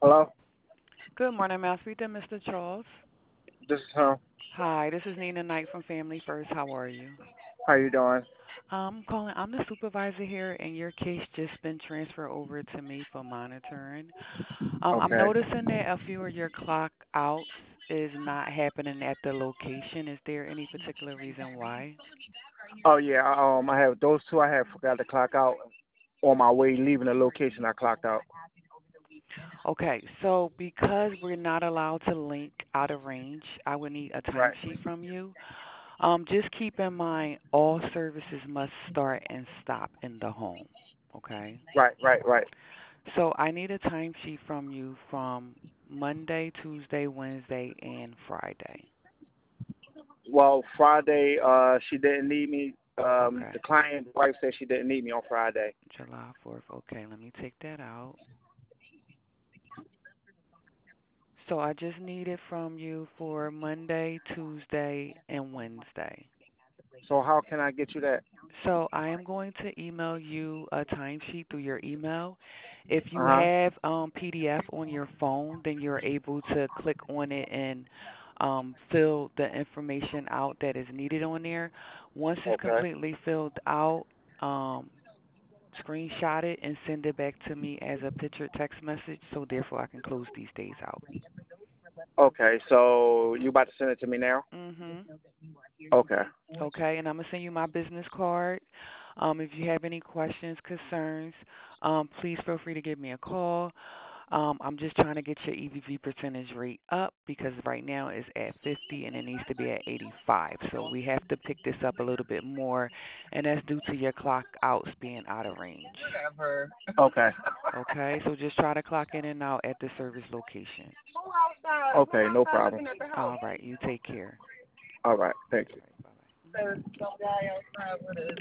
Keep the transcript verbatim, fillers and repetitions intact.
Hello, Good morning, Master Speaker, Mister Charles. this is him. Hi, this is Nina Knight from Family First. How are you? How you doing? I'm calling. I'm the supervisor here, and your case just been transferred over to me for monitoring. Um, I'm Okay. noticing that a few of your clock outs is not happening at the location. Is there any particular reason why? Oh yeah, um, I have those two. I have forgot to clock out on my way leaving the location. I clocked out. Okay, so because we're not allowed to link out of range, I would need a Right, timesheet from you. Um, just keep in mind all services must start and stop in the home. Okay. right, right, right. So I need a timesheet from you from Monday, Tuesday, Wednesday, and Friday. Well, Friday, uh, she didn't need me. Um, Okay. the client wife said she didn't need me on Friday. July fourth. Okay, let me take that out. So I just need it from you for Monday, Tuesday, and Wednesday. So how can I get you that? So I am going to email you a timesheet through your email. If you Uh huh. have um, P D F on your phone, then you're able to click on it and um, fill the information out that is needed on there. Once it's Okay. completely filled out, um, screenshot it and send it back to me as a picture text message. So therefore, I can close these days out. Okay. So you about to send it to me now? Mhm. Okay. Okay, and I'm gonna send you my business card. Um, if you have any questions, concerns, um, please feel free to give me a call. Um, I'm just trying to get your E V V percentage rate up because right now it's at fifty and it needs to be at eighty-five. So we have to pick this up a little bit more, and that's due to your clock outs being out of range. Okay. Okay, so just try to clock in and out at the service location. Okay. No problem. All right, you take care. All right. Thank you. All right, bye bye.